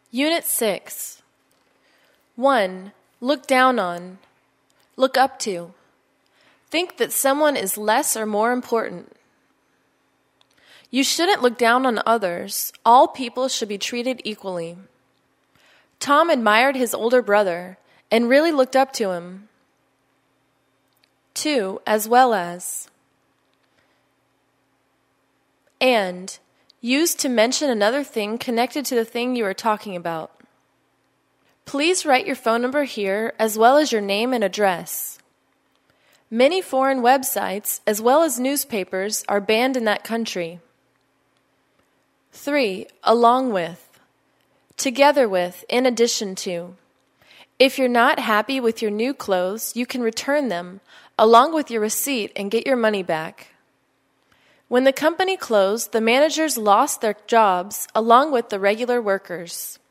Unit 6. 1. Look down on. Look up to. Think that someone is less or more important. You shouldn't look down on others. All people should be treated equally. Tom admired his older brother and really looked up to him. 2. As well as. And. Used to mention another thing connected to the thing you are talking about. Please write your phone number here as well as your name and address. Many foreign websites as well as newspapers are banned in that country. 3. Along with. Together with, in addition to. If you're not happy with your new clothes, you can return them along with your receipt and get your money back. When the company closed, the managers lost their jobs along with the regular workers.